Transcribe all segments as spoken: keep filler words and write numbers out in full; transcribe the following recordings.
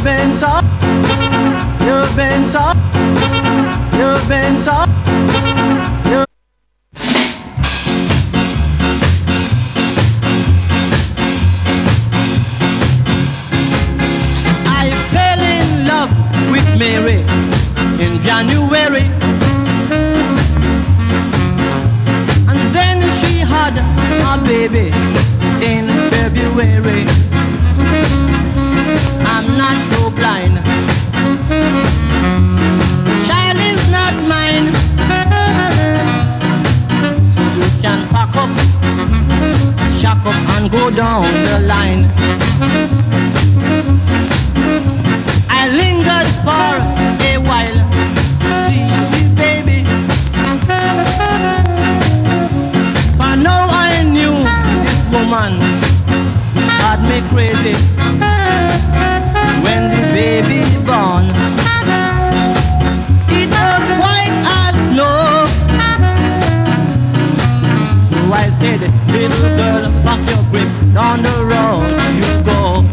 been taught, you've been taught, you've been taught, you've I fell in love with Mary in January, and then she had a baby in February. I'm not so blind, the child is not mine, so you can pack up, shack up and go down the line. I lingered for a while, see the baby, but now I knew this woman had me crazy. When the baby born, it was white as snow. So I said, little girl, pack your grip, down the road you go.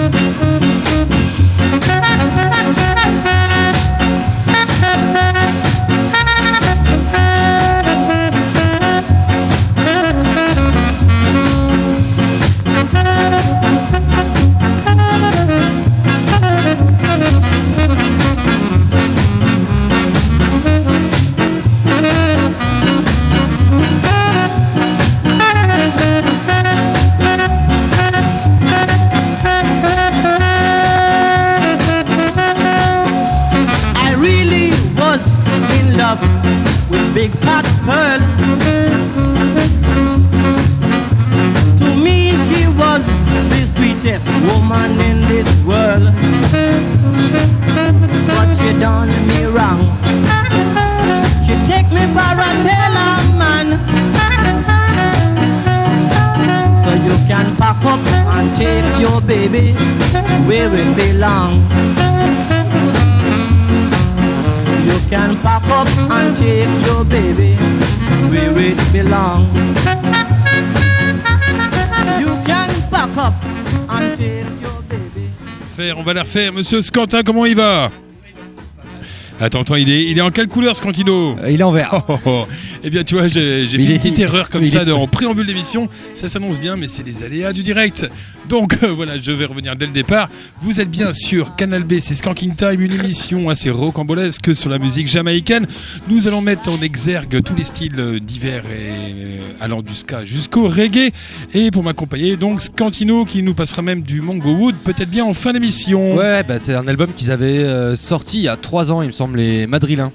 With big fat pearl, to me she was the sweetest woman in this world, but she done me wrong. She take me for a tailor man, so you can pack up and take your baby where it belong. You can pack up and take your baby where it belongs. You can pack up and take your baby. Faire, on va la refaire. Monsieur Scantin, comment il va? Attends, attends, il est, il est en quelle couleur, Scantino? Il est en vert. Oh, oh, oh. Eh bien, tu vois, j'ai, j'ai fait une petite erreur comme ça est... en préambule d'émission. Ça s'annonce bien, mais c'est les aléas du direct. Donc, euh, voilà, je vais revenir dès le départ. Vous êtes bien sur Canal B, c'est Skanking Time, une émission assez rocambolesque sur la musique jamaïcaine. Nous allons mettre en exergue tous les styles divers et euh, allant du ska jusqu'au reggae. Et pour m'accompagner, donc, Scantino qui nous passera même du Mango Wood, peut-être bien en fin d'émission. Ouais, bah, c'est un album qu'ils avaient euh, sorti il y a trois ans, il me semble. Les Madrilins.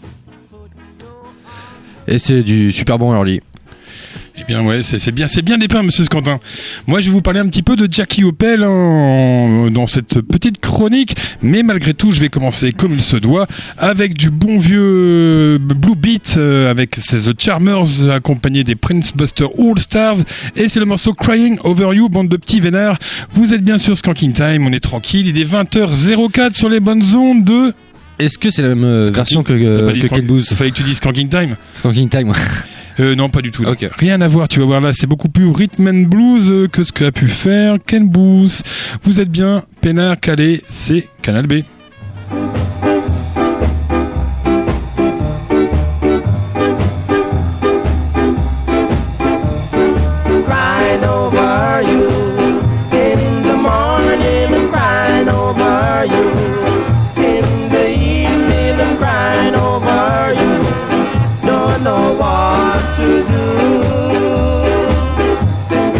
Et c'est du super bon early. Eh bien ouais, c'est, c'est bien, c'est bien dépeint, Monsieur Scantin. Moi, je vais vous parler un petit peu de Jackie Opel hein, dans cette petite chronique, mais malgré tout, je vais commencer comme il se doit avec du bon vieux Blue Beat euh, avec ses The Charmers accompagnés des Prince Buster All Stars, et c'est le morceau Crying Over You, bande de petits vénards. Vous êtes bien sur Skanking Time, on est tranquille, il est vingt heures zéro quatre sur les bonnes ondes de... Est-ce que c'est la même euh, version que, euh, que Ken Booth? Il fallait que tu dises Skanking Time. Skanking Time, ouais. Euh, non, pas du tout. Okay. Rien à voir, tu vas voir là, c'est beaucoup plus rhythm and blues que ce qu'a pu faire Ken Booth. Vous êtes bien peinard calé, c'est Canal B.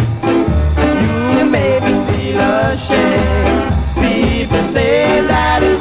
That is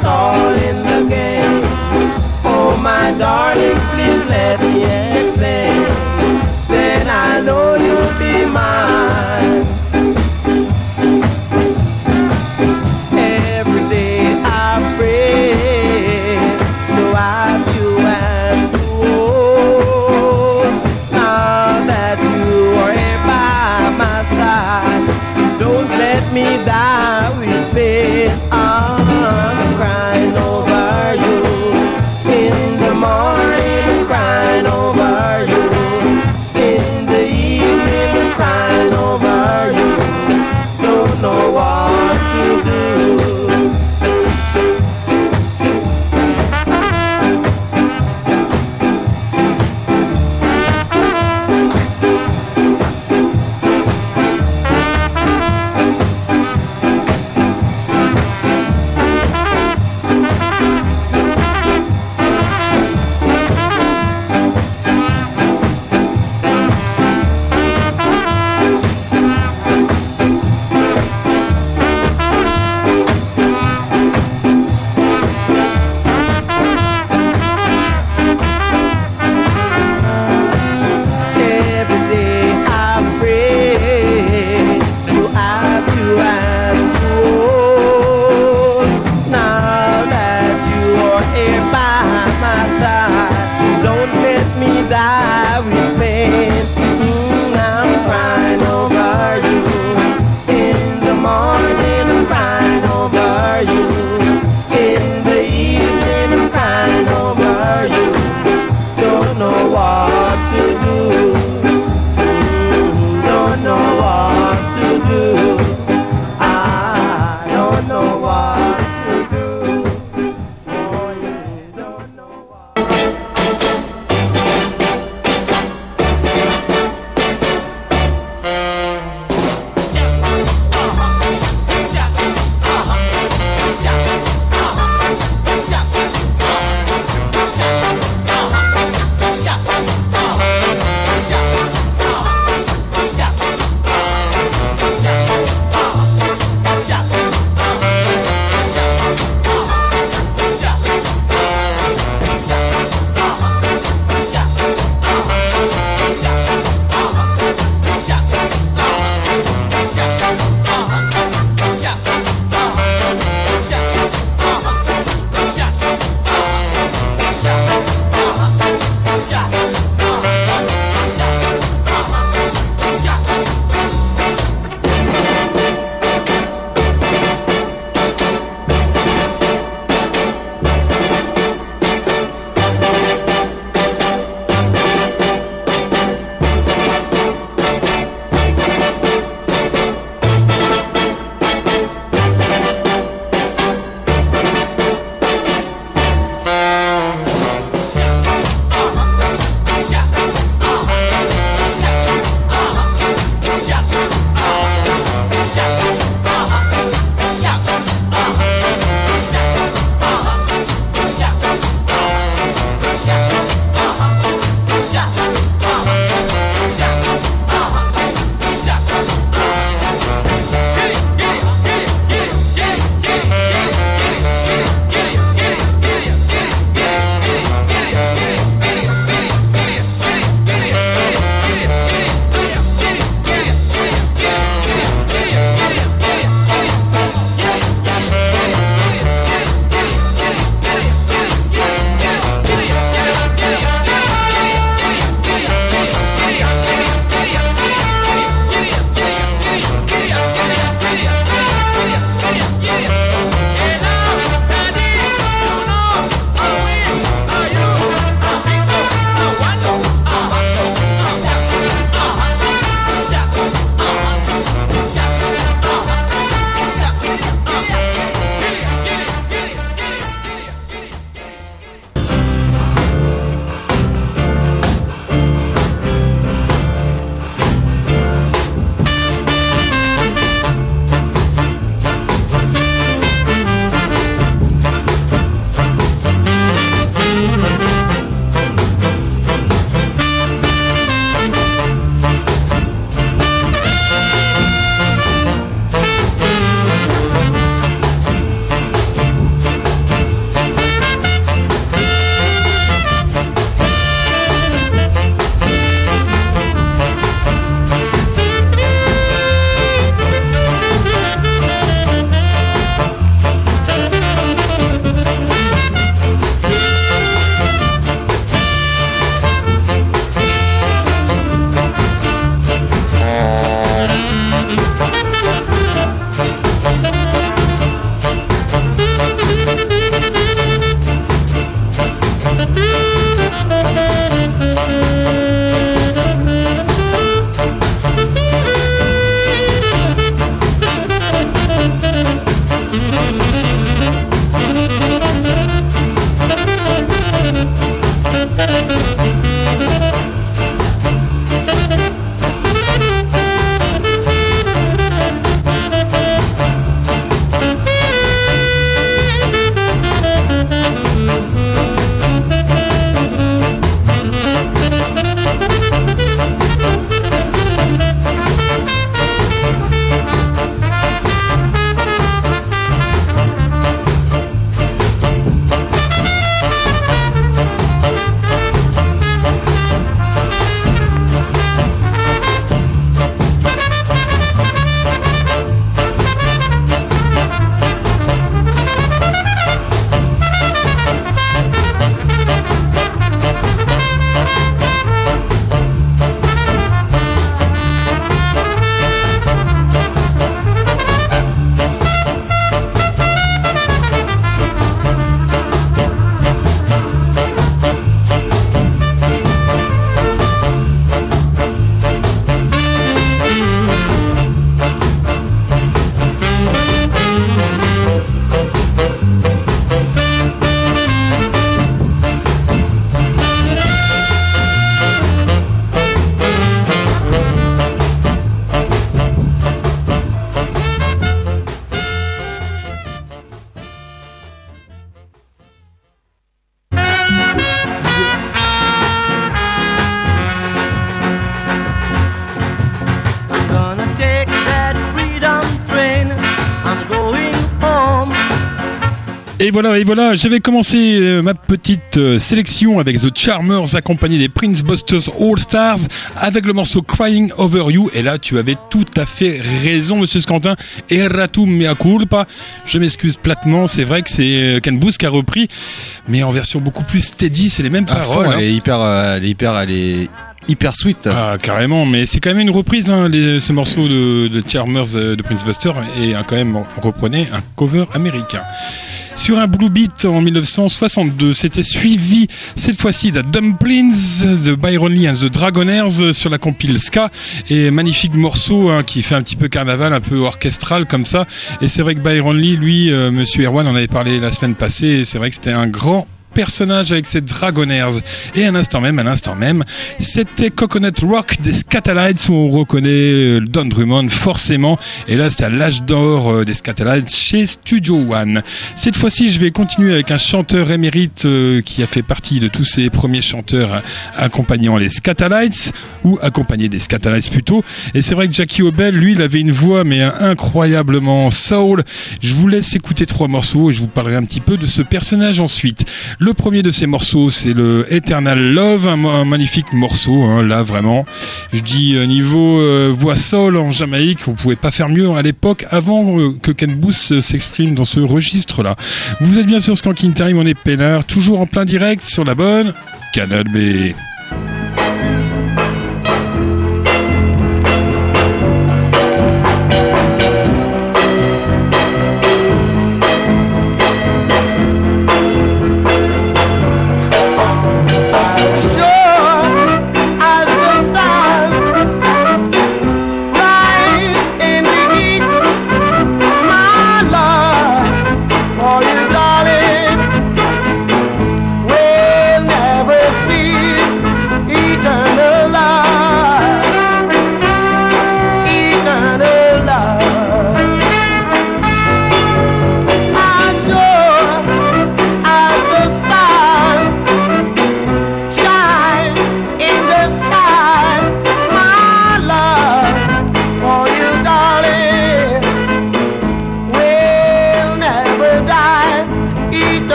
Et voilà, et voilà, j'avais commencé euh, ma petite euh, sélection avec The Charmers accompagné des Prince Busters All Stars avec le morceau Crying Over You. Et là, tu avais tout à fait raison, monsieur Scantin. Erratum mea culpa. Je m'excuse platement, c'est vrai que c'est Ken Boothe qui a repris, mais en version beaucoup plus steady, c'est les mêmes À paroles. fond, hein. elle est hyper, euh, elle est hyper, elle est hyper sweet. Ah, carrément, mais c'est quand même une reprise, hein, les, ce morceau de, de Charmers euh, de Prince Buster, et hein, quand même, on reprenait un cover américain. Sur un Blue Beat en dix-neuf cent soixante-deux, c'était suivi cette fois-ci de Dumplings de Byron Lee and the Dragonaires sur la compile Ska, et magnifique morceau hein, qui fait un petit peu carnaval, un peu orchestral comme ça. Et c'est vrai que Byron Lee, lui, euh, Monsieur Erwan en avait parlé la semaine passée, et c'est vrai que c'était un grand personnage avec ses Dragonaires. Et à l'instant même, à l'instant même, c'était Coconut Rock des Skatalites où on reconnaît Don Drummond forcément. Et là, c'est à l'âge d'or des Skatalites chez Studio One. Cette fois-ci, je vais continuer avec un chanteur émérite euh, qui a fait partie de tous ces premiers chanteurs accompagnant les Skatalites ou accompagné des Skatalites plutôt. Et c'est vrai que Jackie Obel, lui, il avait une voix mais incroyablement soul. Je vous laisse écouter trois morceaux et je vous parlerai un petit peu de ce personnage ensuite. Le premier de ces morceaux, c'est le Eternal Love, un, un magnifique morceau, hein, là vraiment. Je dis euh, niveau euh, voix soul en Jamaïque, on pouvait pas faire mieux à l'époque, avant euh, que Ken Boothe euh, s'exprime dans ce registre-là. Vous êtes bien sûr Skanking Time, on est peinard, toujours en plein direct sur la bonne Canal B.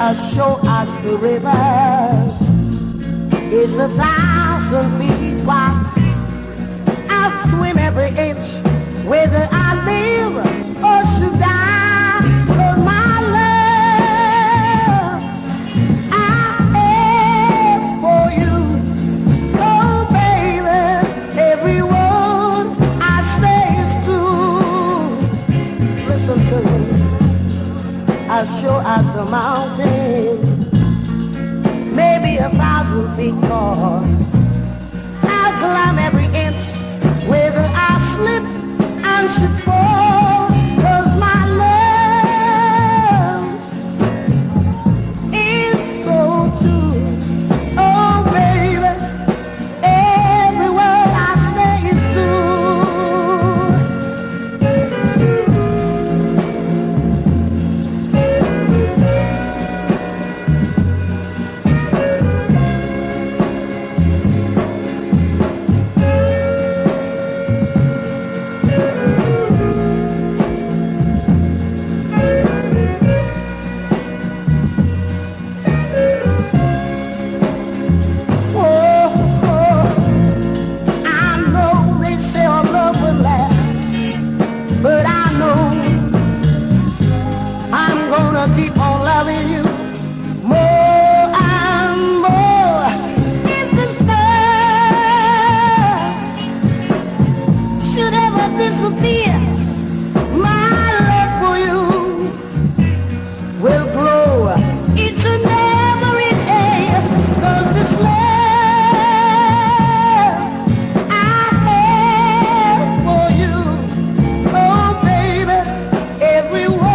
uh, show us the rivers. It's a thousand feet wide. I'll swim every inch, whether I live or should die. For my love, I am for you. Oh, baby, every word I say is true. Listen to me. I'll show us the mountains, maybe a thousand feet tall. I'll climb every inch, whether I slip and should fall. 'Cause my love is so true. Oh, baby, every word I say is true. Keep on loving you more and more. If the stars should ever disappear, my love for you will grow each and every day. 'Cause this love I have for you, oh baby, every word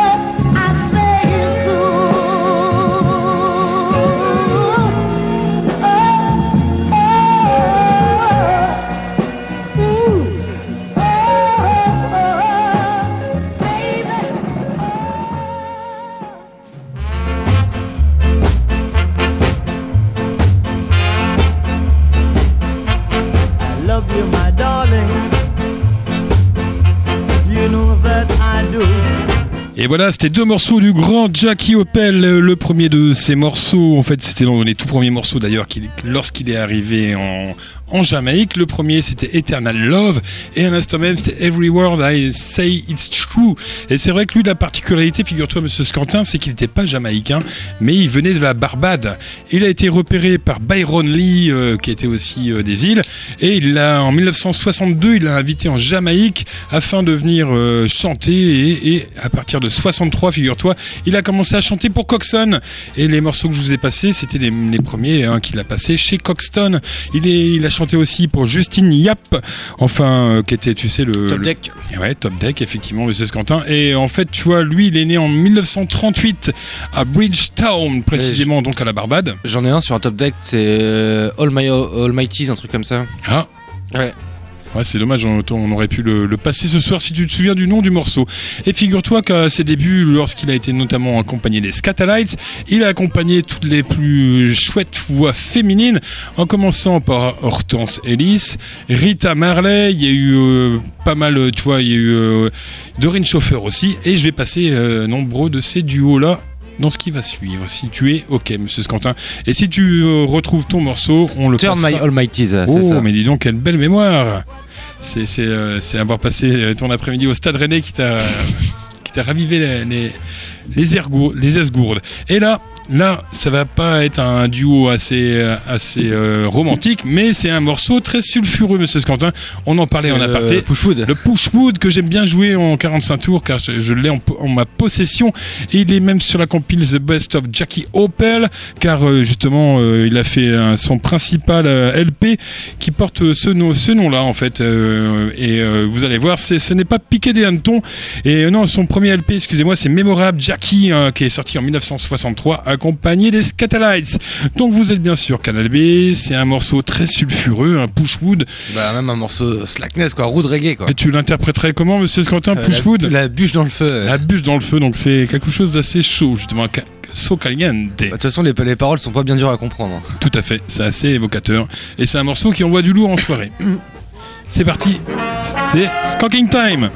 Et voilà, c'était deux morceaux du grand Jackie Opel. Le premier de ces morceaux, en fait, c'était dans les tout premiers morceaux d'ailleurs, qu'il, lorsqu'il est arrivé en, en Jamaïque. Le premier, c'était Eternal Love. Et à l'instant même, c'était Every Word I Say It's True. Et c'est vrai que lui, la particularité, figure-toi, monsieur Scantin, c'est qu'il n'était pas jamaïcain, mais il venait de la Barbade. Il a été repéré par Byron Lee, euh, qui était aussi euh, des îles. Et il l'a, en dix-neuf cent soixante-deux, il l'a invité en Jamaïque afin de venir euh, chanter. Et, et à partir de soixante-trois, figure-toi, il a commencé à chanter pour Coxsone. Et les morceaux que je vous ai passés, c'était les, les premiers hein, qu'il a passés chez Coxsone. Il, est, il a chanté aussi pour Justine Yap, enfin, euh, qui était, tu sais, le... Top le, Deck. Ouais, Top Deck, effectivement, monsieur Scantin. Et en fait, tu vois, lui, il est né en dix-neuf cent trente-huit à Bridgetown, précisément, donc à la Barbade. J'en ai un sur un Top Deck, c'est euh, All My Almighty's, un truc comme ça. Ah. Ouais. Ouais, c'est dommage, on, on aurait pu le, le passer ce soir si tu te souviens du nom du morceau. Et figure-toi qu'à ses débuts, lorsqu'il a été notamment accompagné des Skatalites, il a accompagné toutes les plus chouettes voix féminines, en commençant par Hortense Ellis, Rita Marley, il y a eu euh, pas mal, tu vois, il y a eu euh, Doreen Chauffer aussi, et je vais passer euh, nombreux de ces duos-là dans ce qui va suivre, si tu es ok, monsieur Scantin. Et si tu euh, retrouves ton morceau, on le Turn passera. My Almighty's, c'est oh, ça. mais dis donc, quelle belle mémoire. C'est, c'est, euh, c'est avoir passé ton après-midi au Stade Rennais qui t'a, qui t'a ravivé les, les, les, ergourdes, les esgourdes. Et là, là, ça va pas être un duo assez, assez euh, romantique, mais c'est un morceau très sulfureux, monsieur Scantin. On en parlait c'est en aparté. Le Pushwood. Le Pushwood que j'aime bien jouer en quarante-cinq tours, car je, je l'ai en, en ma possession. Et il est même sur la compile The Best of Jackie Opel, car euh, justement, euh, il a fait euh, son principal euh, L P qui porte ce, nom, ce nom-là, en fait. Euh, et euh, vous allez voir, c'est, ce n'est pas piqué des hannetons. Et euh, non, son premier L P, excusez-moi, c'est Mémorable Jackie, hein, qui est sorti en dix-neuf cent soixante-trois, accompagné des Skatalites. Donc vous êtes bien sûr Canal B, c'est un morceau très sulfureux, un Pushwood. Bah même un morceau slackness quoi, rude reggae quoi. Et tu l'interpréterais comment, monsieur Scantin, euh, Pushwood? la, la bûche dans le feu. La bûche dans le feu, donc c'est quelque chose d'assez chaud, justement, so caliente. De toute façon les, les paroles sont pas bien dures à comprendre. Tout à fait, c'est assez évocateur. Et c'est un morceau qui envoie du lourd en soirée. C'est parti, c'est Skanking Time.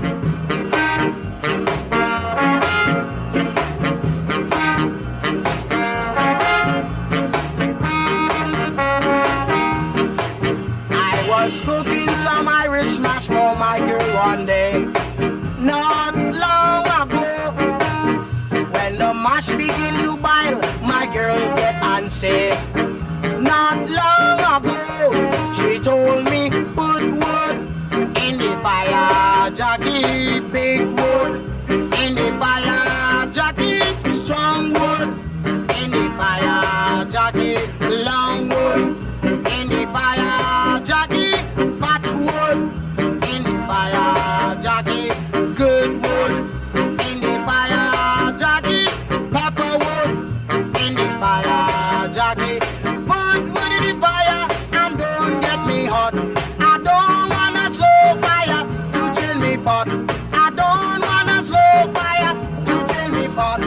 mash begin to boil, my girl get unsafe. Not long ago, she told me, put wood in the fire, Jackie, big wood in the fire, Jackie, strong wood in the fire, Jackie, long wood in the fire, Jackie, fat wood in the fire, Jackie, good wood in the fire, Jackie, pepper wood in the fire, Jackie, put wood in the fire and don't get me hot. I don't wanna slow fire to chill me pot. I don't wanna slow fire to chill me pot.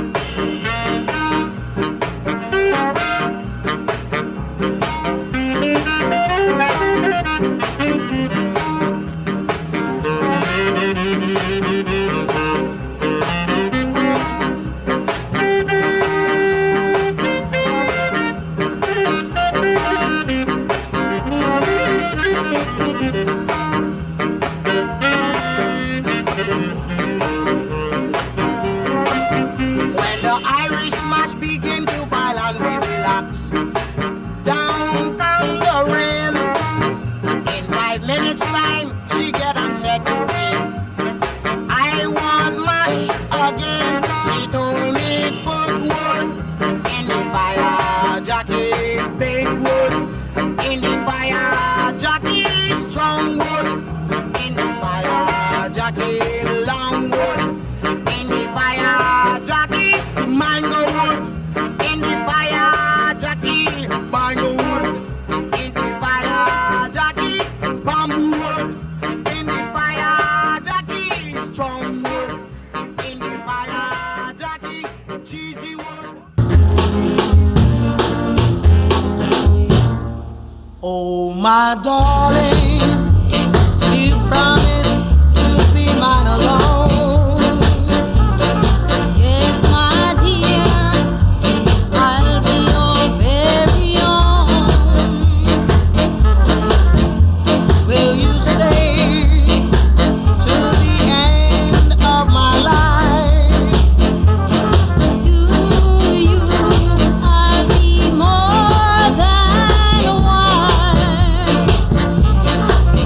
When the Irish match begin to boil and we relax, down comes the rain. In five minutes time, she get upset to me. I want mash again. She told me put wood in the fire, Jackie, big wood in the fire, Jackie, strong wood in the fire, Jackie, long wood in the fire, Jackie, mango wood in the fire, Jackie, mango wood in the fire, Jackie, bamboo wood in the fire, Jackie, strong wood in the fire, Jackie, cheesy wood. Oh, my darling, you promised to be mine alone. Yes, my dear, I'll be your very own. Will you stay to the end of my life? To you, I'll be more than a wife.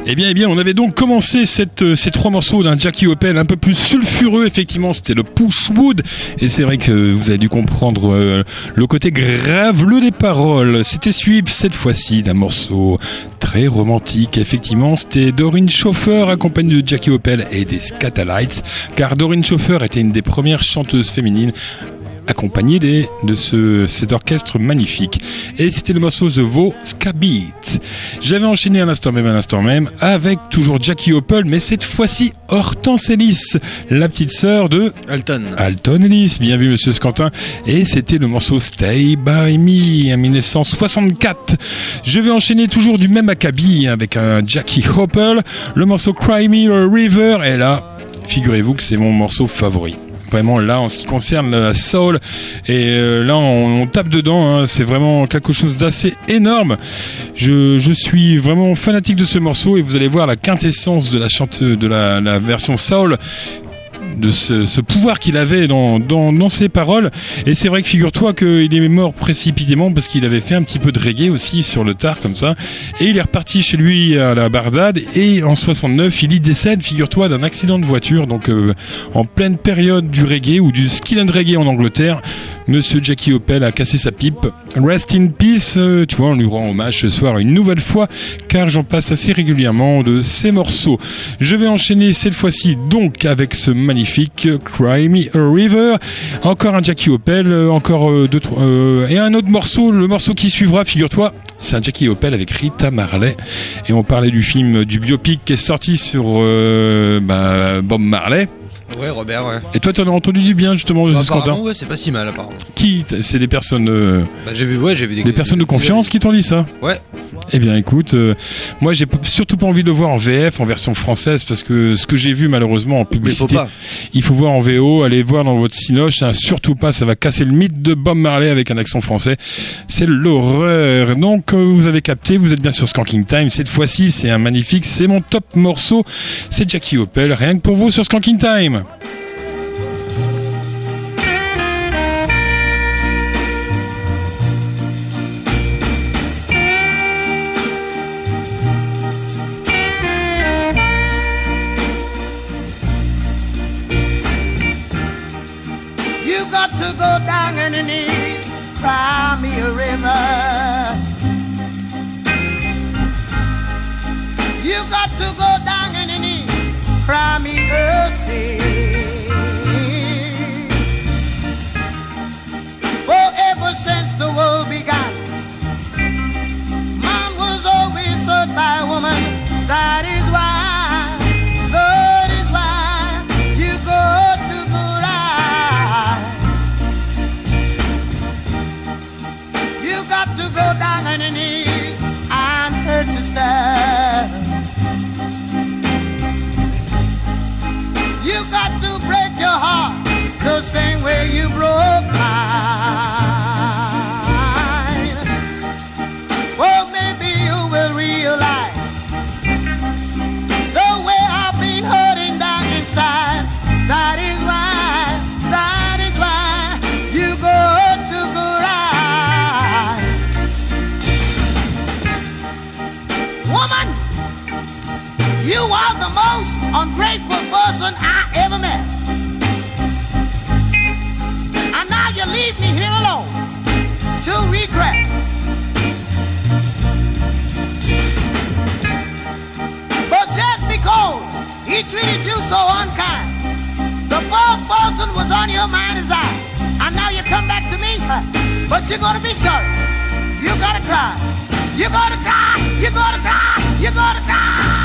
Eh bien, eh bien, on avait donc commencé cette, euh, ces trois morceaux d'un Jackie Opel un peu plus sulfureux. Effectivement, c'était le Pushwood. Et c'est vrai que vous avez dû comprendre euh, le côté graveleux des paroles. C'était suivi cette fois-ci d'un morceau très romantique. Effectivement, c'était Doreen Chauffer accompagnée de Jackie Opel et des Scatalites. Car Doreen Chauffer était une des premières chanteuses féminines accompagné des, de ce, cet orchestre magnifique. Et c'était le morceau The Vo Ska Beat. J'avais enchaîné à l'instant même, à l'instant même, avec toujours Jackie Opel, mais cette fois-ci Hortense Ellis, la petite sœur de Alton. Alton Ellis. Bien vu, monsieur Scantin. Et c'était le morceau Stay By Me en dix-neuf cent soixante-quatre. Je vais enchaîner toujours du même acabit avec un Jackie Opel, le morceau Cry Me a River. Et là, figurez-vous que c'est mon morceau favori. Vraiment là en ce qui concerne la soul et euh, là on, on tape dedans, hein, c'est vraiment quelque chose d'assez énorme. Je, je suis vraiment fanatique de ce morceau et vous allez voir la quintessence de la chanteuse de la, la version soul, de ce, ce pouvoir qu'il avait dans, dans, dans ses paroles. Et c'est vrai que figure-toi qu'il est mort précipitamment parce qu'il avait fait un petit peu de reggae aussi sur le tard comme ça, et il est reparti chez lui à la Bardade et en soixante-neuf il y décède, figure-toi, d'un accident de voiture, donc euh, en pleine période du reggae ou du skill and reggae en Angleterre. Monsieur Jackie Opel a cassé sa pipe. Rest in peace, euh, tu vois, on lui rend hommage ce soir une nouvelle fois, car j'en passe assez régulièrement de ces morceaux. Je vais enchaîner cette fois-ci donc avec ce magnifique Cry Me a River. Encore un Jackie Opel, encore euh, deux, trois, euh, et un autre morceau, le morceau qui suivra, figure-toi, c'est un Jackie Opel avec Rita Marley. Et on parlait du film, du biopic qui est sorti sur euh, bah, Bob Marley. Ouais, Robert, ouais. Et toi, t'en as entendu du bien, justement, Bah, de ce Quentin. apparemment, ouais, c'est pas si mal, apparemment. Qui C'est des personnes, euh, Bah, j'ai vu, ouais, j'ai vu des, des personnes de confiance qui t'ont dit ça. Ouais. Eh bien, écoute, euh, moi, j'ai p- surtout pas envie de le voir en V F, en version française, parce que ce que j'ai vu, malheureusement, en publicité, Mais faut pas. il faut voir en V O, allez voir dans votre cinoche, hein, surtout pas, ça va casser le mythe de Bob Marley avec un accent français. C'est l'horreur. Donc, euh, vous avez capté, vous êtes bien sur Skanking Time. Cette fois-ci, c'est un magnifique, c'est mon top morceau. C'est Jackie Opel, rien que pour vous sur Skanking Time. You got to go down on your knees, cry me a river. You got to go down on your knees, cry me a sea. For ever since the world began, man was always served by a woman. That is why, that is why you go to go right. You got to go down on your knees and hurt yourself. You got to break your heart the same way you broke mine. Well, maybe you will realize the way I've been hurting down inside. That is why, that is why you go to go right. Woman, you are the most ungrateful person I ever met. And now you leave me here alone to regret. But just because he treated you so unkind, the first person was on your mind is I. And now you come back to me, but you're gonna be sorry. You gotta cry. You gotta cry. You gotta cry. You gotta cry.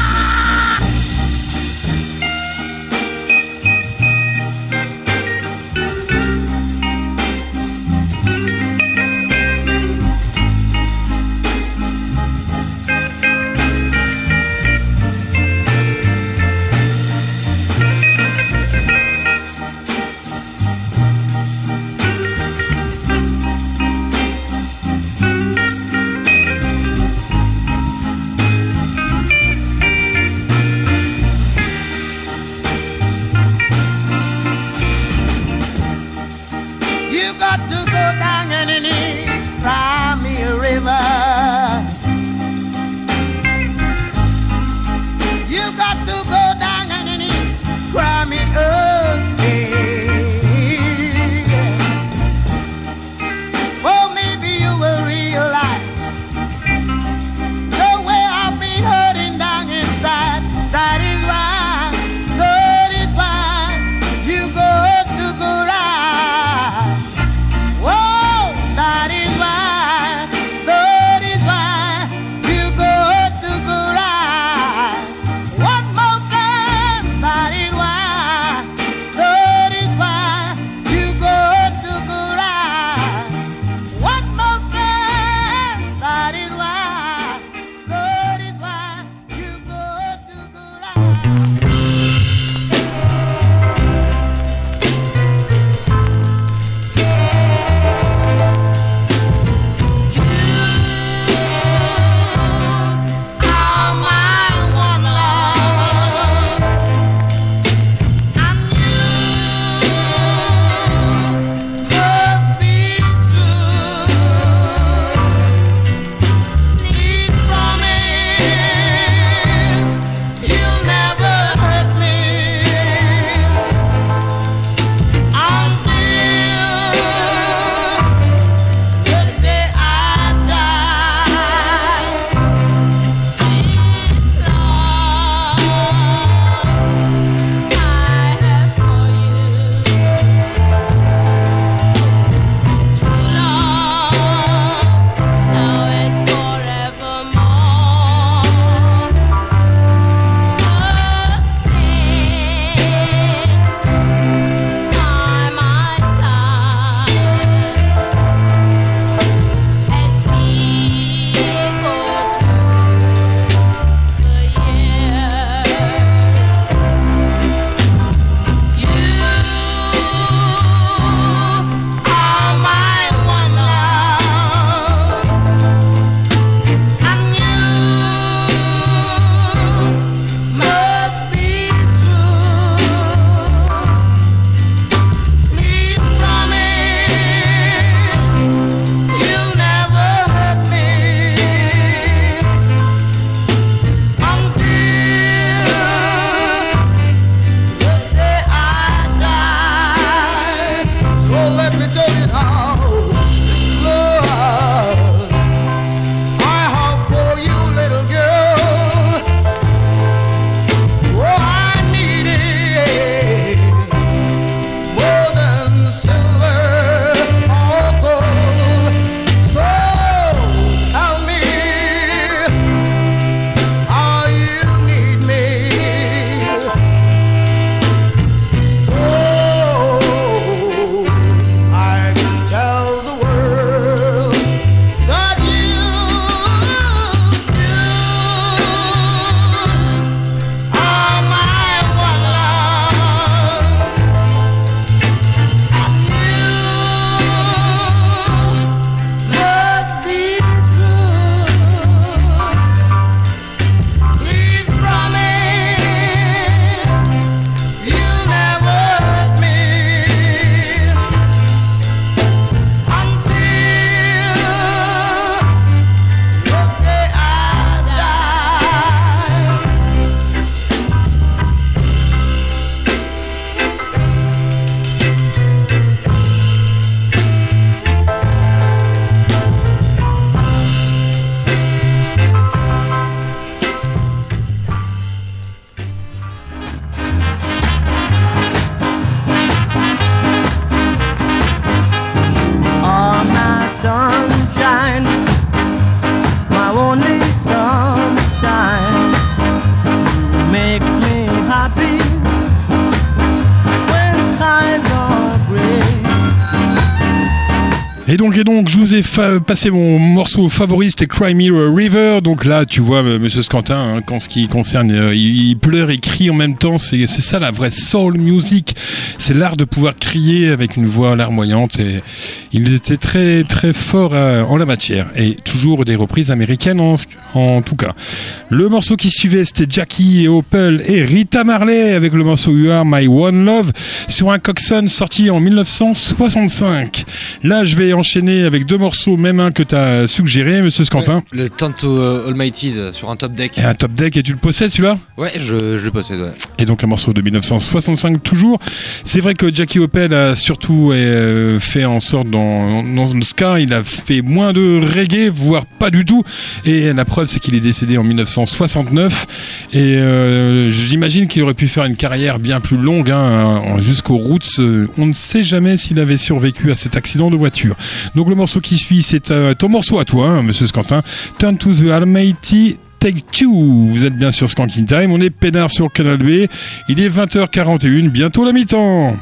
Et donc, et donc, je vous ai fa- passé mon morceau favori, c'était Cry Me a River. Donc là, tu vois, euh, Monsieur Scantin, hein, quand ce qui concerne, euh, il, il pleure et crie en même temps. C'est, c'est ça la vraie soul music. C'est l'art de pouvoir crier avec une voix larmoyante. Et il était très, très fort euh, en la matière. Et toujours des reprises américaines en, en tout cas. Le morceau qui suivait, c'était Jackie et Opel et Rita Marley avec le morceau You Are My One Love sur un Coxsone sorti en dix-neuf cent soixante-cinq. Là, je vais enchaîner avec deux morceaux, même un que tu as suggéré, Monsieur Scantin. Ouais, le Tanto euh, Almighty's sur un top deck. Et un top deck, et tu le possèdes celui-là ? Ouais, je, je le possède, ouais. Et donc un morceau de dix-neuf cent soixante-cinq toujours. C'est vrai que Jackie Opel a surtout euh, fait en sorte dans, dans le ska, il a fait moins de reggae, voire pas du tout. Et la preuve, c'est qu'il est décédé en dix-neuf cent soixante-neuf. Et euh, j'imagine qu'il aurait pu faire une carrière bien plus longue, hein, jusqu'aux Roots. On ne sait jamais s'il avait survécu à cet accident de voiture. Donc le morceau qui suit, c'est euh, ton morceau à toi, hein, Monsieur Scantin. Turn to the Almighty Take Two. Vous êtes bien sur Skanking Time. On est peinard sur Canal B. Il est vingt heures quarante et une, bientôt la mi-temps.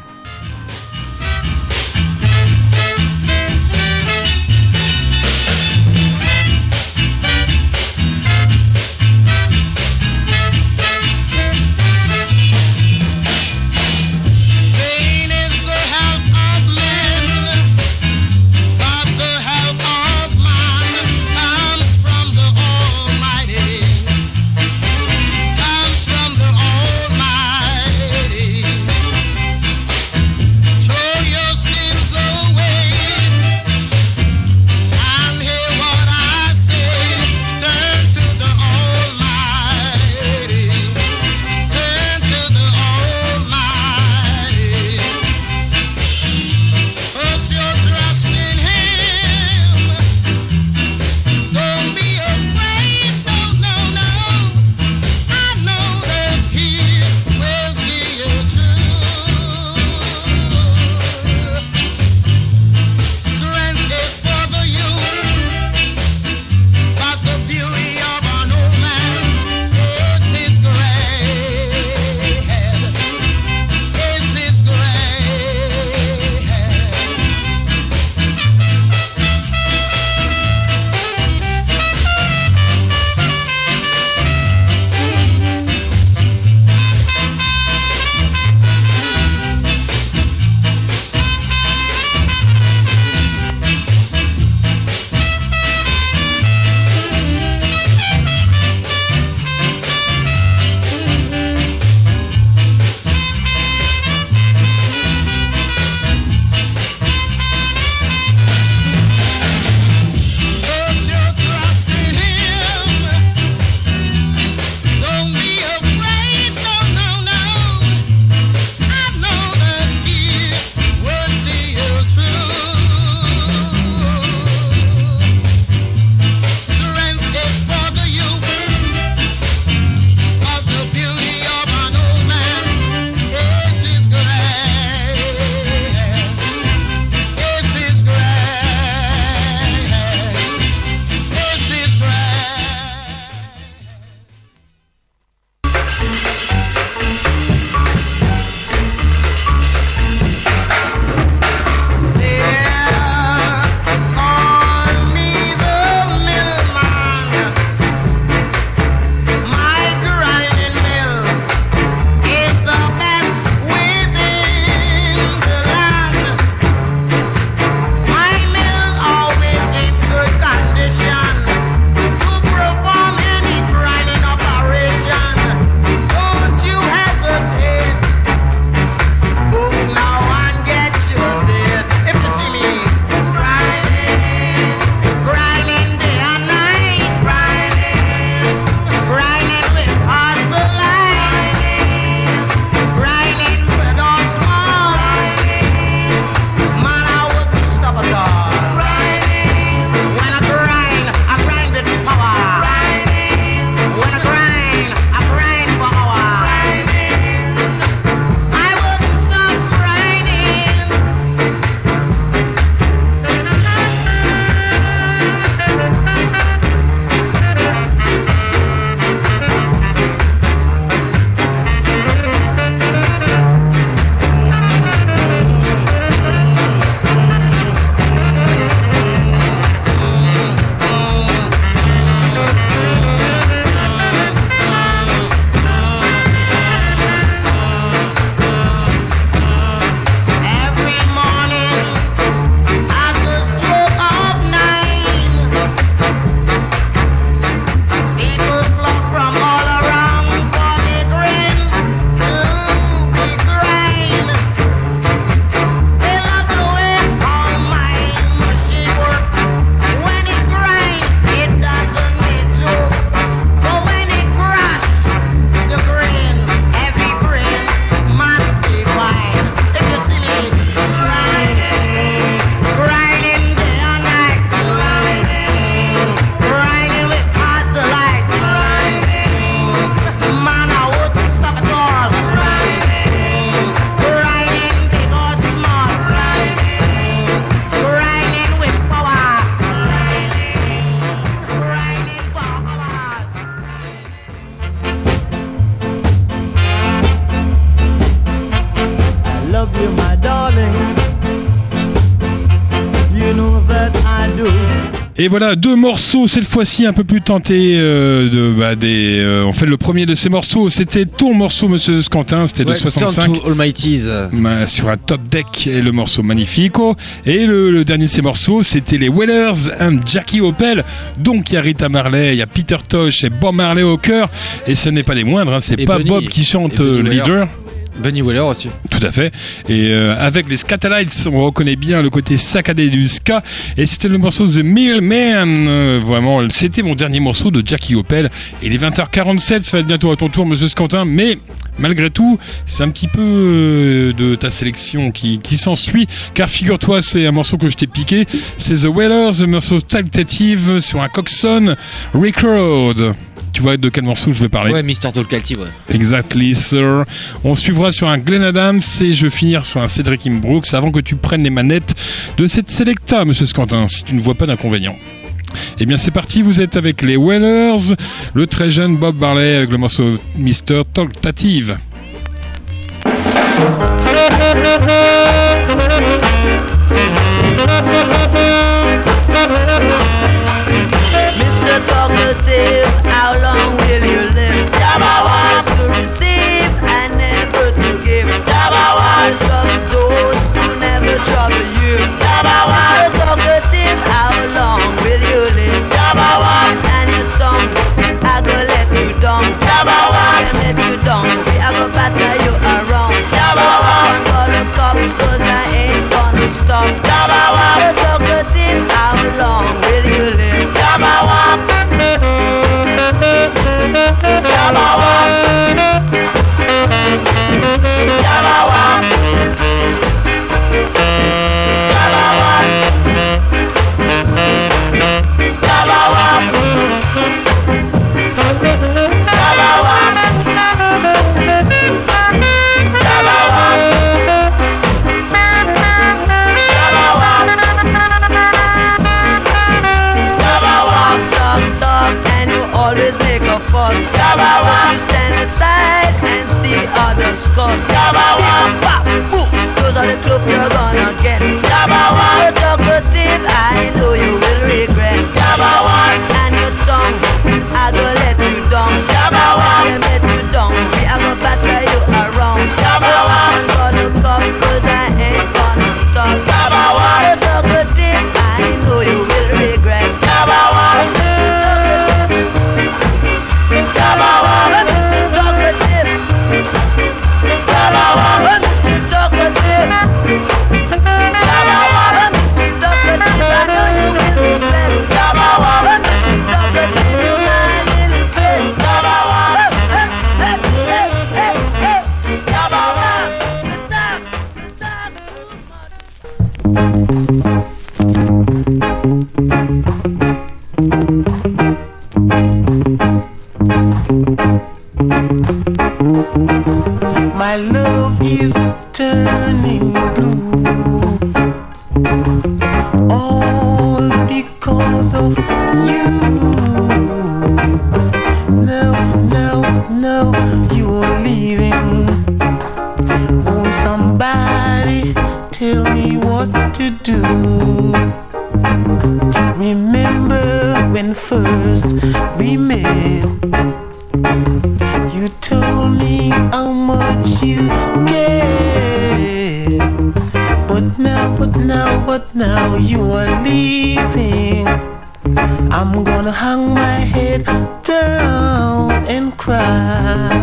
Et voilà, deux morceaux, cette fois-ci un peu plus tentés. Euh, de, bah, des, euh, en fait, le premier de ces morceaux, c'était ton morceau, monsieur Scantin, c'était de Ouais, soixante-cinq. Turn to Almighties. Bah, sur un top deck, et le morceau Magnifico. Et le, le dernier de ces morceaux, c'était les Wailers and Jackie Opel. Donc il y a Rita Marley, il y a Peter Tosh et Bob Marley au cœur. Et ce n'est pas les moindres, hein, c'est Et pas Bunny. Bob qui chante Et Bunny euh, le Wailer. leader. Bunny Wailer aussi. Tout à fait. Et euh, avec les Scatalites, on reconnaît bien le côté saccadé du ska. Et c'était le morceau The Millman. Euh, vraiment, c'était mon dernier morceau de Jackie Opel. Et il est vingt heures quarante-sept, ça va être bientôt à ton tour, monsieur Scantin. Mais malgré tout, c'est un petit peu euh, de ta sélection qui, qui s'ensuit. Car figure-toi, c'est un morceau que je t'ai piqué. C'est The Wailers, un morceau talkative sur un Coxsone Record. Tu vois de quel morceau je vais parler? Ouais, mister Talkative, ouais. Exactly, sir. On suivra sur un Glenn Adams et je vais finir sur un Cedric Brooks avant que tu prennes les manettes de cette Selecta, monsieur Scantin, si tu ne vois pas d'inconvénient. Eh bien, c'est parti, vous êtes avec les Wailers, le très jeune Bob Marley avec le morceau mister Talkative. Mister Talkative, how long will you live? Scabawas to receive and never to give. Scabawas just those who never trouble you. Scabawas Talkative, how long will you live? Scabawas and your tongue, I go let you down. Scabawas and if you don't, we I go batter you around. Scabawas call a cop 'cause I ain't gonna stop. Scabawas Talkative, how long will you live? Scabawas. Always make a fuss. Scabawa, stand aside and see others cuss. Scabawa, those are the club you're gonna get. Scabawa, talkative, I know you will regret. Scabawa, and your tongue, I go let you down. Scabawa, I let you down. We are gonna batter you around. Scabawa, I'm gonna come 'cause I ain't gonna stop. Scabawa, talkative, I know you will regret. Scabawa. My love is turning blue, all because of you. No, no, no, you're leaving. Won't somebody tell me what to do? Remember when first we met? You told me how much you care, but now, but now, but now you are leaving. I'm gonna hang my head down and cry.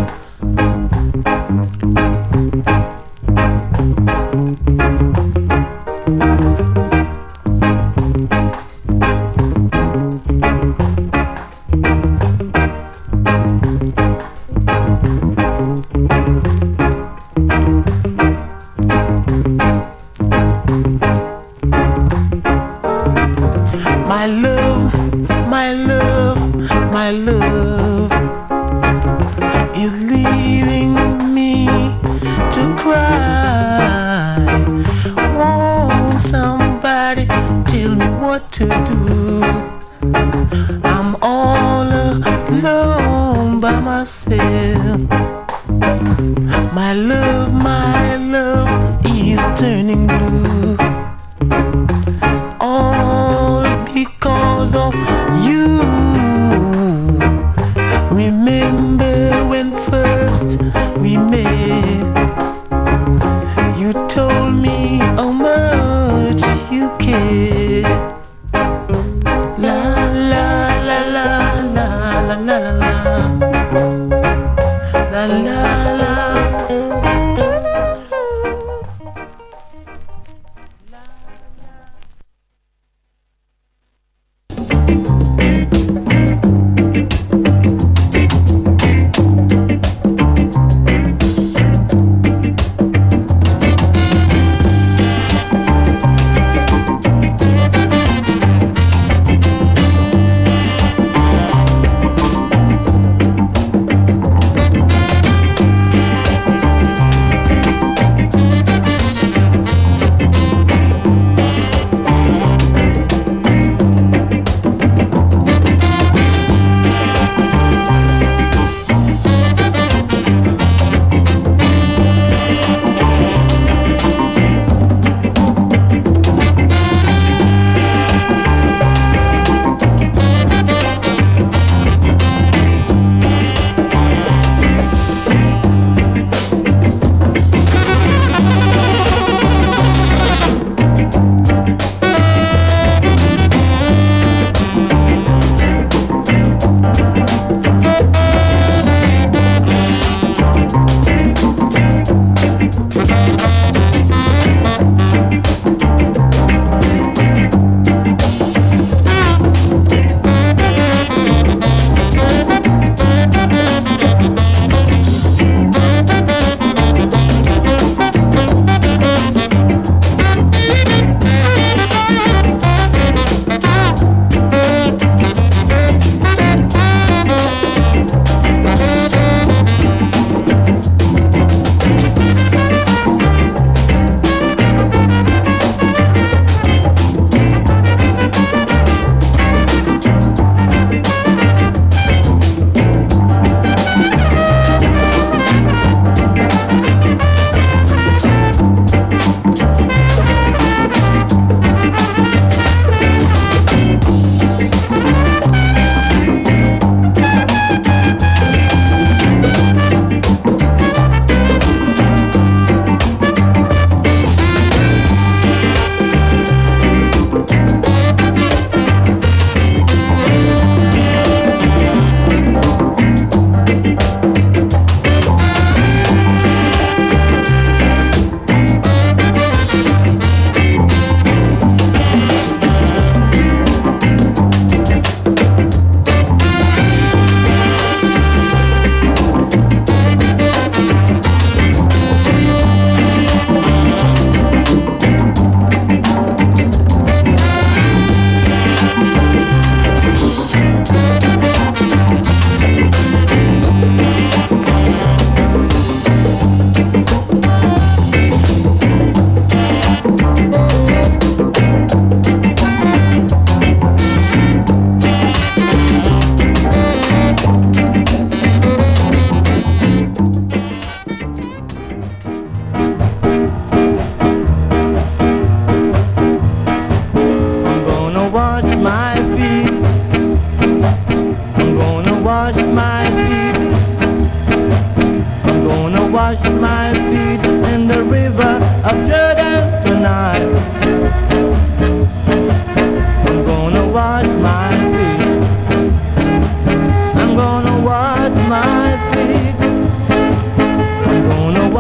My love, my love, my love is leaving me to cry. Won't somebody tell me what to do? I'm all alone by myself. My love, my love is turning blue, all because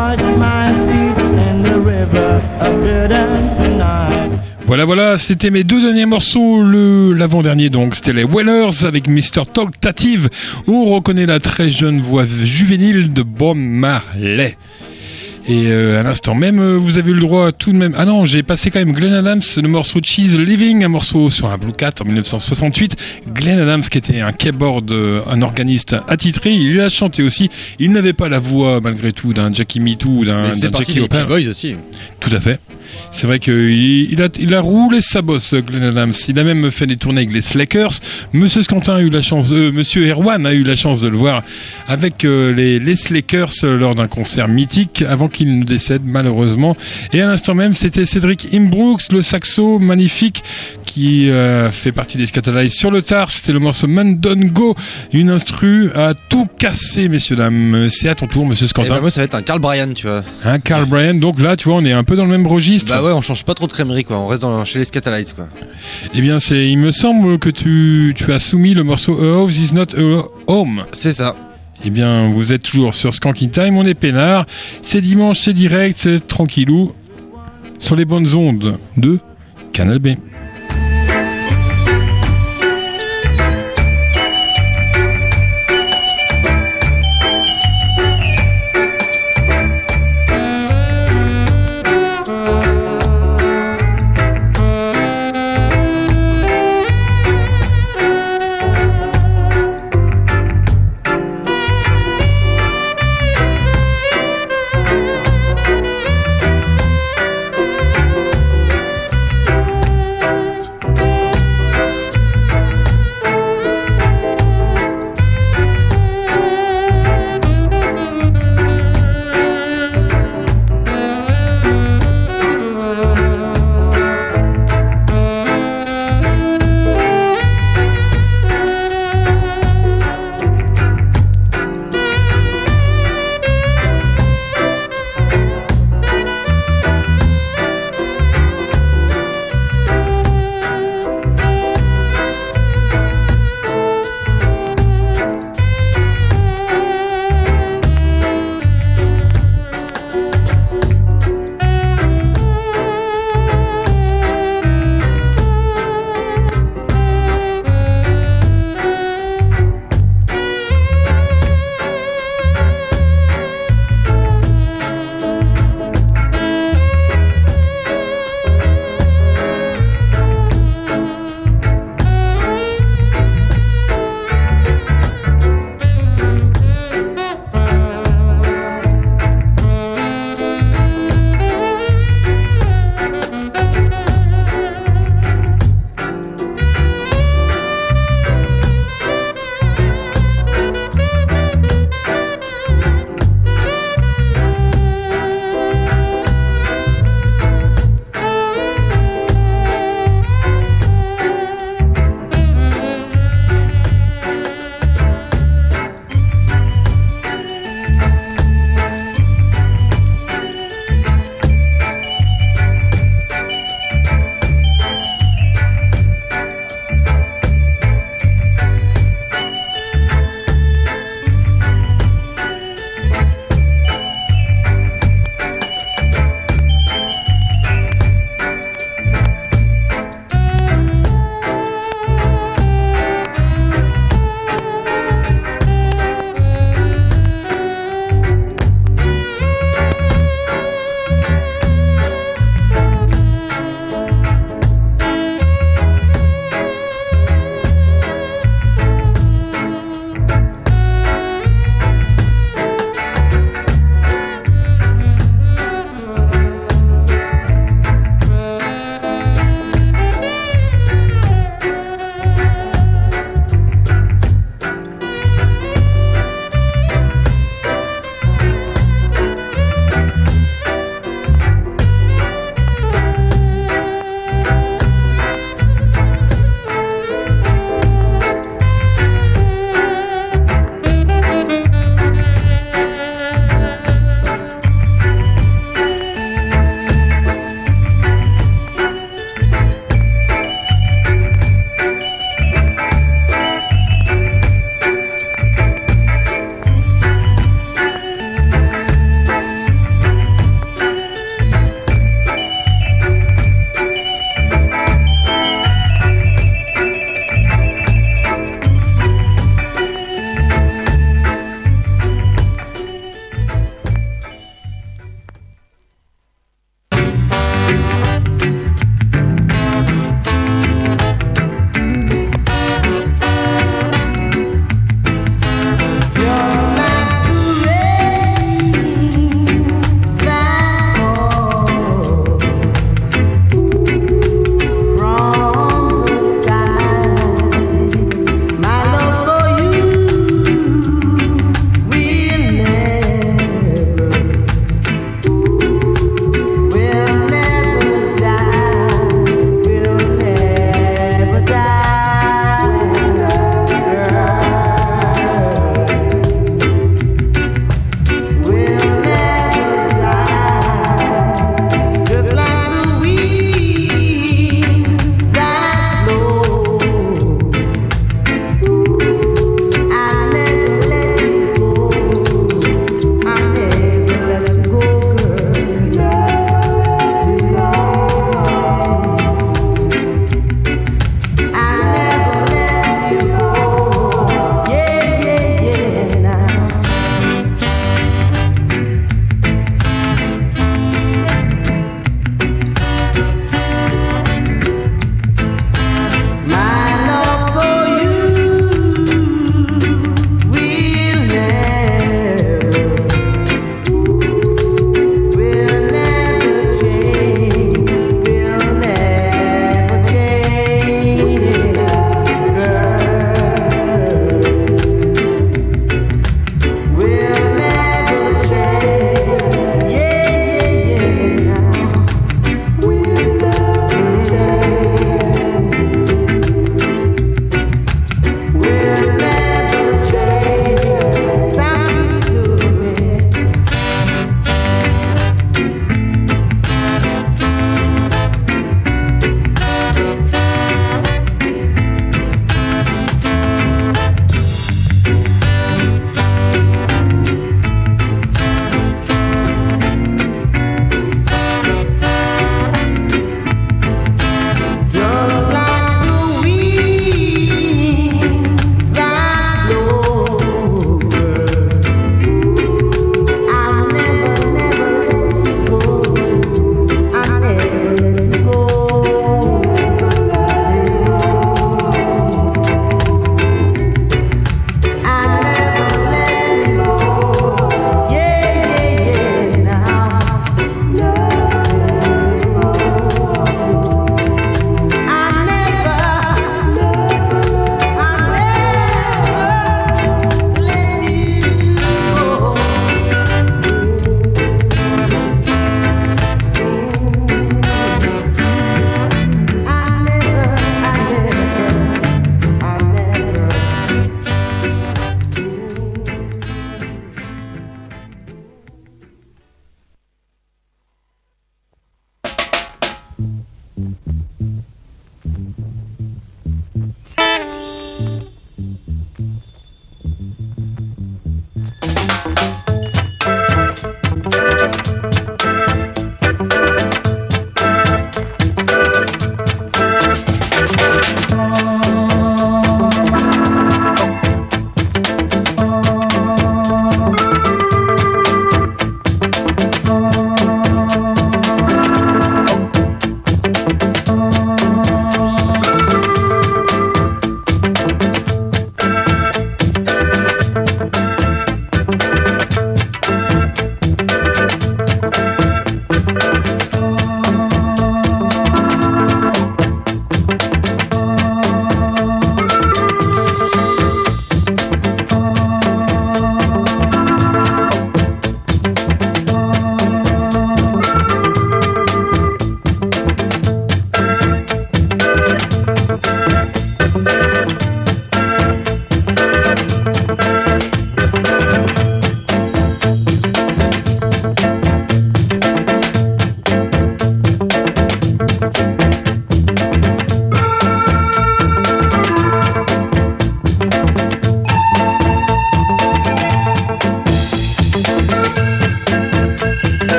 wash my feet in the river of bitter night. Voilà, voilà, c'était mes deux derniers morceaux. Le, l'avant-dernier, donc, c'était les Wellers avec mister Talkative. On reconnaît la très jeune voix juvénile de Bob Marley. Et euh, à l'instant même, euh, vous avez eu le droit tout de même... Ah non, j'ai passé quand même Glenn Adams, le morceau She's Living, un morceau sur un Blue Cat en dix-neuf cent soixante-huit. Glenn Adams, qui était un keyboard, euh, un organiste attitré, il a chanté aussi. Il n'avait pas la voix, malgré tout, d'un Jackie Mittoo ou d'un, d'un Jackie Opel. Boys aussi. Tout à fait. C'est vrai qu'il il a, il a roulé sa bosse, Glenn Adams. Il a même fait des tournées avec les Slackers. Monsieur Scantin a eu la chance, euh, Monsieur Erwan a eu la chance de le voir avec euh, les, les Slackers euh, lors d'un concert mythique avant qu'il ne décède malheureusement. Et à l'instant même, c'était Cédric Imbrooks, le saxo magnifique qui euh, fait partie des Scatolites sur le tard. C'était le morceau Man Don't Go, une instru à tout casser, messieurs dames. C'est à ton tour, Monsieur Scantin. Eh ben moi, ça va être un Carl Bryan, tu vois. Un Carl Bryan. Donc là, tu vois, on est un peu dans le même registre. Bah ouais, on change pas trop de crèmerie, quoi. On reste dans, chez les Scatolites, quoi. Eh bien, c'est, il me semble que tu, tu as soumis le morceau A House Is Not a Home. C'est ça. Eh bien, vous êtes toujours sur Skanking Time, on est peinard. C'est dimanche, c'est direct, c'est tranquillou. Sur les bonnes ondes de Canal B.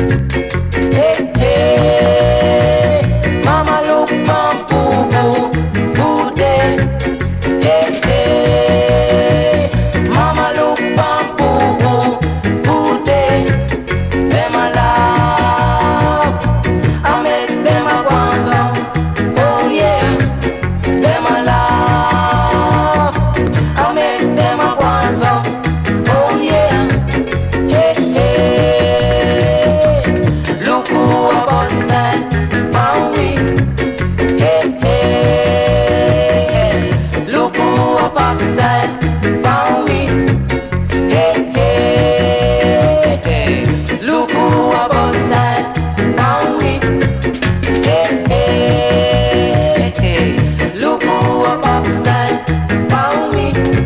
Hey, hey, mama look pam boo boo boo day. Hey, hey, mama look pam boo boo boo day. Them a laugh, I make them a want some. Oh yeah, them a laugh, I make them a want some. Oh yeah, hey hey, look who a bus stand found me. Hey hey, look who a pop stand found me. Hey hey, look who a bus stand found me. Hey hey, look who a pop stand found me.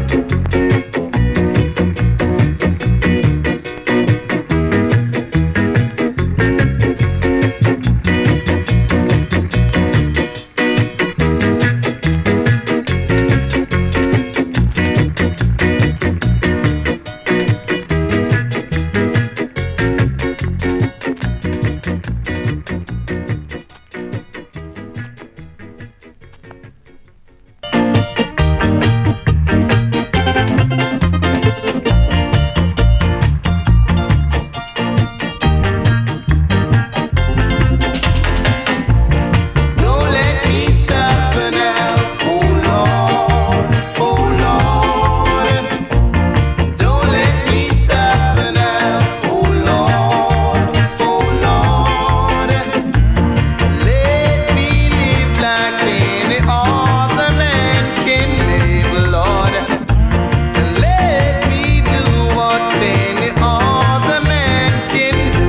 Don't let me suffer now, oh Lord, oh Lord. Don't let me suffer now, oh Lord, oh Lord. Let me live like any other man can live, Lord. Let me do what any other man can do.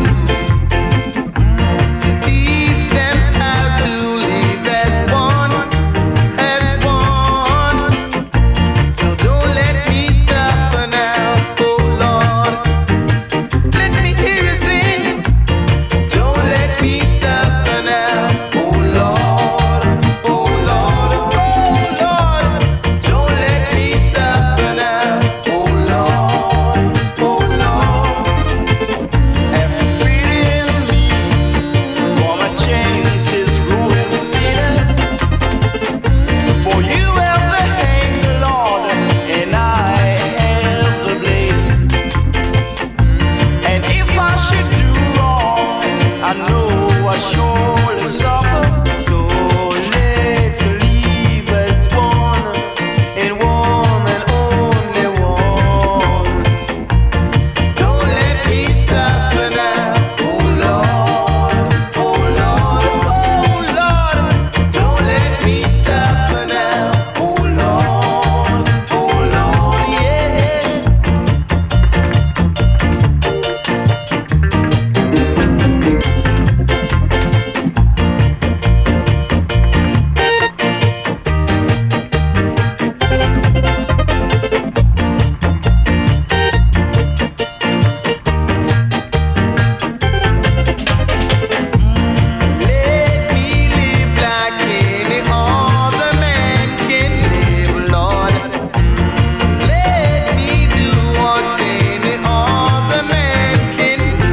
To teach them how to live as one, as one. So don't let me suffer now, oh Lord. Let me hear you sing. Don't let me suffer now, oh Lord, oh Lord, oh Lord. Don't let me suffer now, oh Lord, oh Lord. Have pity on me, for my chains is growing thinner. For you have the hand, Lord, and I have the blade. And if I should do wrong, I know I surely suffer. So let's live as one, and one and only one. Don't let me suffer now, oh Lord, oh Lord, oh Lord. Don't let me suffer now, oh Lord, oh Lord, yeah. Let me live like any other man can live, Lord. Let me do what any other man can do.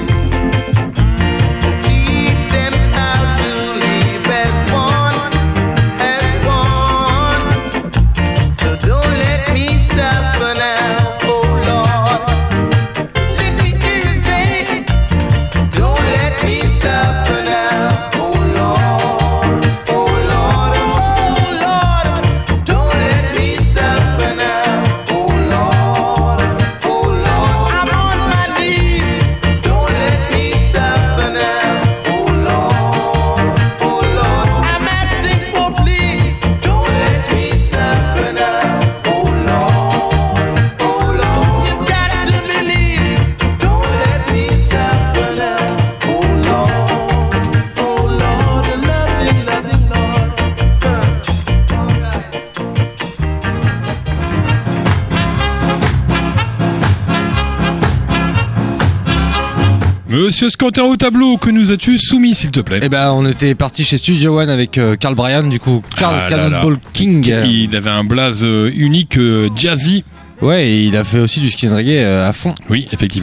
To teach them how to live as one, as one. So don't let me suffer now, oh Lord. Let me hear you say, don't let me suffer now, oh Lord, oh Lord, oh Lord. Don't let me suffer now, oh Lord, oh Lord. I'm on my knees. Don't let me suffer now, oh Lord, oh Lord. I'm asking for plea. Don't let me suffer now, oh Lord, oh Lord. You've got to believe. Don't let me suffer now, oh Lord, oh Lord, loving, loving Lord. Huh. All right. Monsieur Scantin au tableau, que nous as-tu soumis, s'il te plaît? Eh ben, on était parti chez Studio One avec euh, Carl Bryan, du coup, Carl Ah là Cannonball là. King. Il avait un blaze euh, unique, euh, jazzy. Ouais, et il a fait aussi du skin reggae euh, à fond. Oui, effectivement.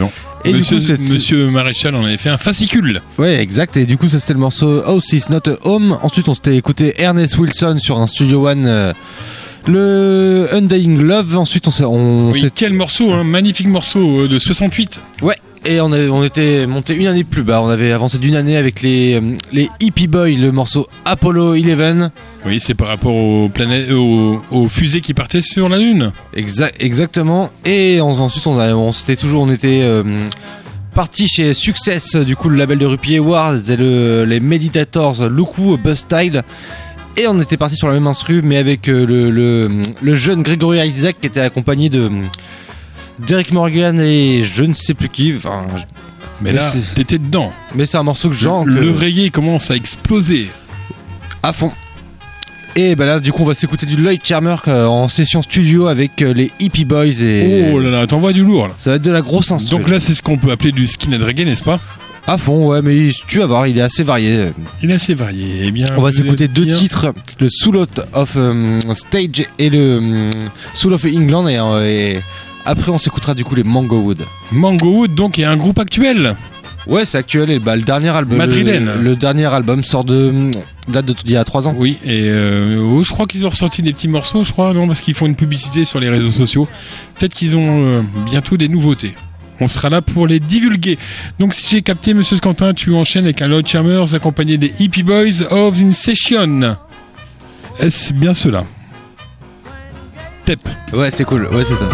Et Monsieur, du coup, c'est- Monsieur Maréchal en avait fait un fascicule. Ouais, exact. Et du coup, ça c'était le morceau House is Not a Home. Ensuite, on s'était écouté Ernest Wilson sur un Studio One, euh, le Undying Love. Ensuite, on s'est. On Oui, s'est- quel morceau, hein, magnifique morceau euh, de soixante-huit. Ouais. Et on, a- on était monté une année plus bas. On avait avancé d'une année avec les, euh, les Hippie Boys, le morceau Apollo onze. Oui, c'est par rapport aux, planètes, aux, aux fusées qui partaient sur la Lune. Exa- exactement. Et on- ensuite, on, a, on s'était toujours. On était. Euh, parti chez Success, du coup, le label de Rupi Awards et le, les Meditators, Luku, Buzz Style. Et on était parti sur la même instru, mais avec euh, le, le, le jeune Gregory Isaac qui était accompagné de Derek Morgan et je ne sais plus qui. Enfin, je- Mais, Mais là, c'est- t'étais dedans. mais c'est un morceau que genre le, que- le reggae commence à exploser. à fond. Et bah là, du coup, on va s'écouter du Lloyd Charmer euh, en session studio avec euh, les Hippie Boys et Oh là là, t'envoies du lourd là. ça va être de la grosse instru. Donc là, c'est ce qu'on peut appeler du skinhead reggae, n'est-ce pas? À fond, ouais, mais tu vas voir, il est assez varié. Il est assez varié. Eh bien, On va vous s'écouter êtes deux bien. titres, le Soul Out of euh, Stage et le euh, Soul of England, et, euh, et après on s'écoutera du coup les Mangowood. Mangowood, donc, est un groupe actuel. Ouais, c'est actuel, et bah, le dernier album. Madrilène. Le, le dernier album sort de date de il y a trois ans. Oui, et euh, oh, je crois qu'ils ont ressorti des petits morceaux, je crois, non, parce qu'ils font une publicité sur les réseaux sociaux. Peut-être qu'ils ont euh, bientôt des nouveautés. On sera là pour les divulguer. Donc, si j'ai capté, Monsieur Scantin, tu enchaînes avec un Lloyd Charmers accompagné des Hippie Boys of In Session. Est-ce bien cela? Tep. Ouais, c'est cool, ouais, c'est ça.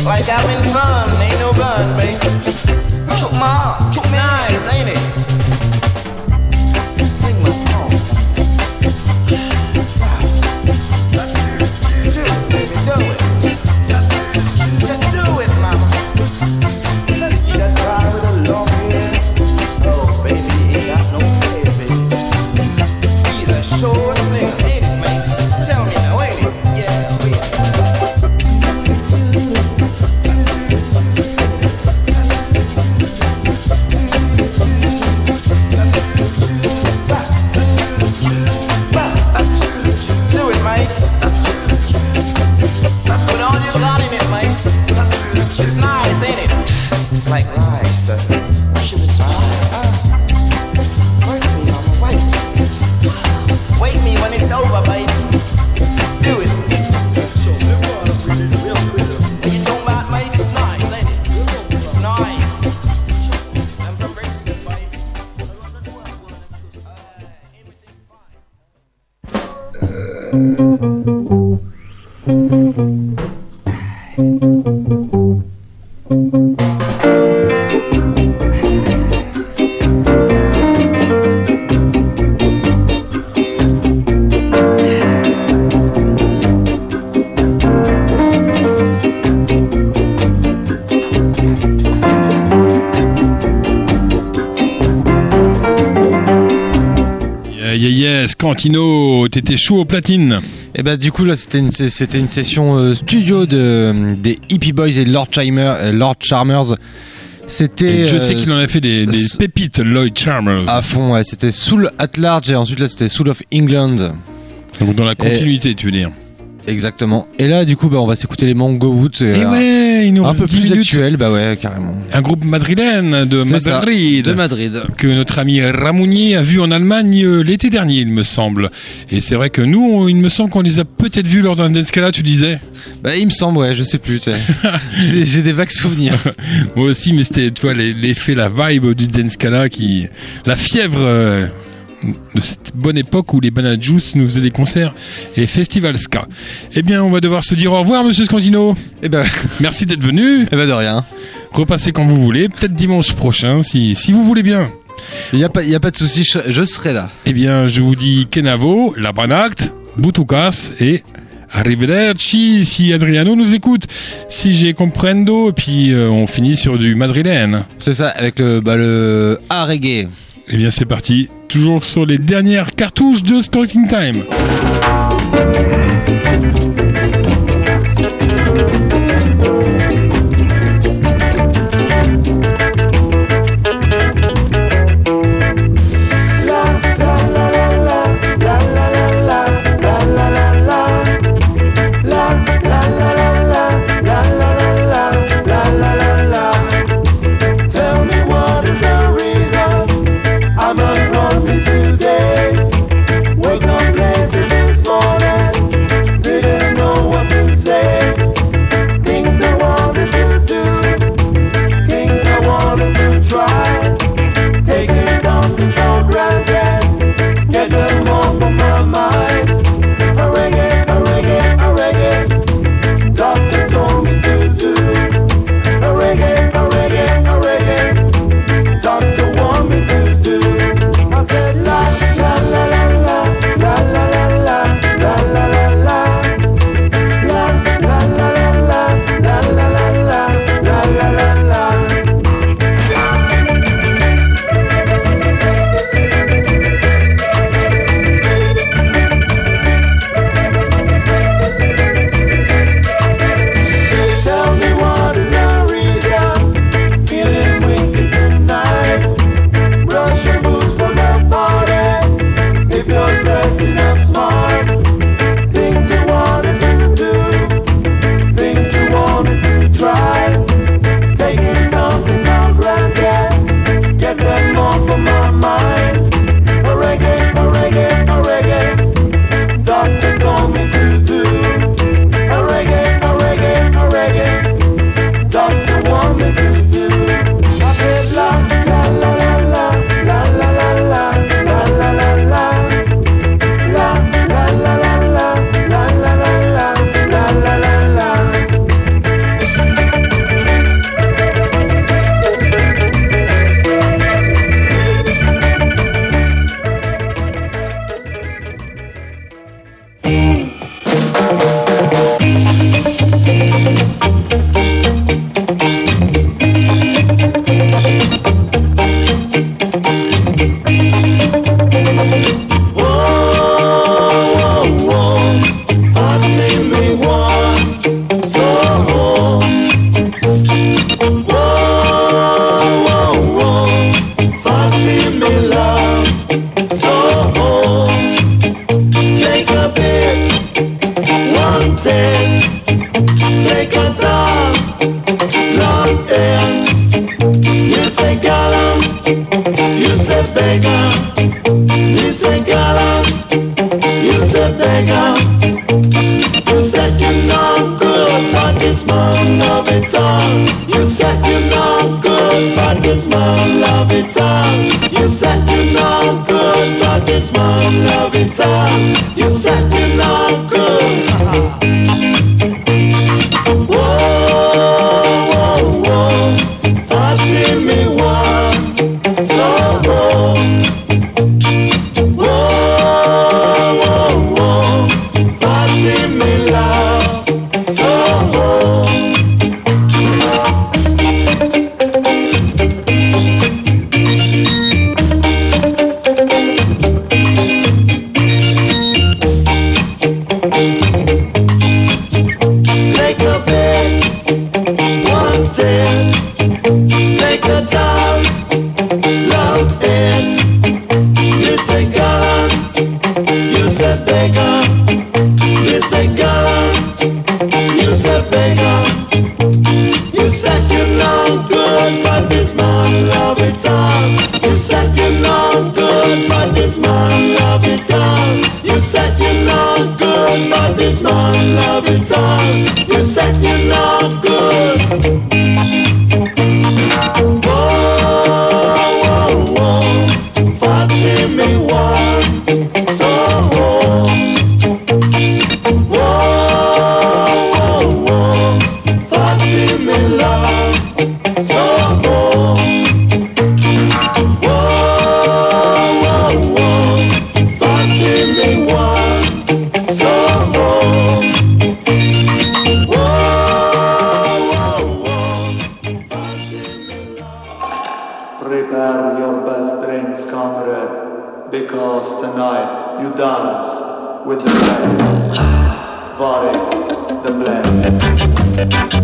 like having fun, ain't no gun, babe. Choke my arm, choke nice, ain't it? Sing my song. Wow. Do it, baby, do it. Just do it, mama. See that guy with a long hair? Oh, baby, he ain't got no fear, baby. He's a short nigga, ain't it, man? Tell me now, ain't it? Yeah, we do it, mate. Put all you got in it, mate. It's nice, ain't it? It's like rice. Uh, it's rice. Wait me, mama, wait. Wait me when it's over, baby. Do it. Are you talking about, mate? It's nice, ain't it? It's nice. I'm from Brixton, baby. Yeah, yeah, yes, Cantino, t'étais chaud aux platines. Et bah du coup là c'était une, c'était une session euh, studio de, des Hippie Boys et Lord Charmer, euh, Lord Charmers. C'était. Et je euh, sais qu'il en a fait des, des s- pépites, Lloyd Charmers. à fond, ouais, c'était Soul at Large et ensuite là c'était Soul of England. Donc dans la continuité, tu veux dire. Exactement. Et là du coup bah on va s'écouter les Mango Woods. Et ouais, il nous un reste peu dix plus minutes. actuel, bah ouais carrément. Un groupe madrilène de C'est ça, Madrid. de Madrid. Que notre ami Ramounier a vu en Allemagne euh, l'été dernier, il me semble. Et c'est vrai que nous, on- il me semble qu'on les a peut-être vus lors d'un dance gala, tu disais. Bah il me semble, ouais, je sais plus. tu sais. j'ai, j'ai des vagues souvenirs. Moi aussi, mais c'était, tu vois, les- l'effet, la vibe du dance gala, qui, la fièvre euh, de cette bonne époque où les Banana Juice nous faisaient des concerts et festivals ska. Eh bien, on va devoir se dire au revoir, monsieur Scandino. Et bah, Merci d'être venu. et bah de rien. Repassez quand vous voulez, peut-être dimanche prochain, si, si vous voulez bien. Il y a pas, y a pas de souci, je, je serai là. Eh bien, je vous dis Kenavo, la Banacte, Butukas et arrivederci si Adriano nous écoute. Si j'ai comprendo, et puis euh, on finit sur du madrilène. C'est ça, avec le, bah, le A reggae. Eh bien, c'est parti. Toujours sur les dernières cartouches de Stalking Time. Tell me what is the reason I'm unruly today. Wake up lazy this morning, didn't galam, you say beggar. Me say galam, you say beggar. You said you're not good, but this man love it all. You said you're not good, but this man love it all. You said you're not good, but this man love it all. You said you're not good. Whoa, whoa, whoa, Fatimi one, so whoa. Whoa, whoa, whoa, Fatimi love, so whoa. Take a bed, wanted. Take a time, love it. You say galant, you say beggar. You say galant, you say beggar. You said you're not good, but this man love it all. You said you're not good, but this man love it all. You said you're not good, but this man love it all. You said you're not good. Whoa, whoa, whoa, Fatimi one, so whoa. Whoa, whoa, whoa, Fatimi love, so whoa. Whoa, whoa, whoa, Fatimi one, so whoa. Whoa, whoa, whoa, Fatimi love. Prepare your best drinks, comrade, because tonight you dance with the blend. What is the blend?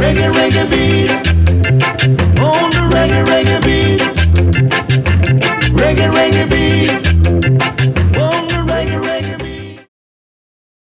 reggae, reggae beat.